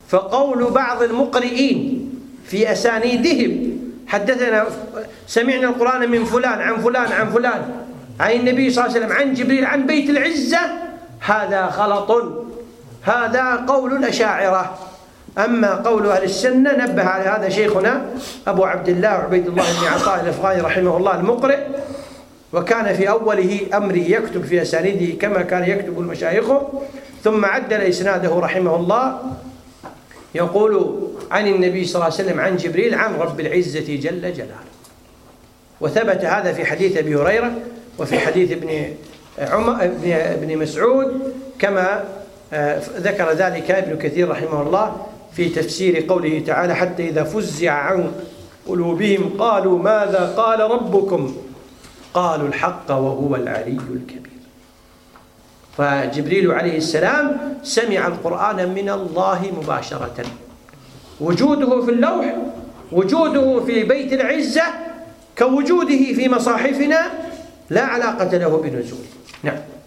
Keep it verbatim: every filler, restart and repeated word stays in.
فقول بعض المقرئين في أسانيدهم حدثنا سمعنا القرآن من فلان عن فلان عن فلان عن النبي صلى الله عليه وسلم عن جبريل عن بيت العزة، هذا غلط، هذا قول الأشاعرة. أما قول أهل السنة نبه على هذا شيخنا أبو عبد الله عبيد الله بن عطاء الأفغاني رحمه الله المقرئ، وكان في أوله أمره يكتب في أسانيده كما كان يكتب المشايخه، ثم عدل إسناده رحمه الله يقول عن النبي صلى الله عليه وسلم عن جبريل عن رب العزة جل جلاله. وثبت هذا في حديث أبي هريرة وفي حديث ابن عمر ابن مسعود، كما ذكر ذلك ابن كثير رحمه الله في تفسير قوله تعالى: حتى إذا فزع عن قلوبهم قالوا ماذا قال ربكم قالوا الحق وهو العلي الكبير. فجبريل عليه السلام سمع القرآن من الله مباشرة، وجوده في اللوح، وجوده في بيت العزة كوجوده في مصاحفنا لا علاقة له بنزوله. نعم.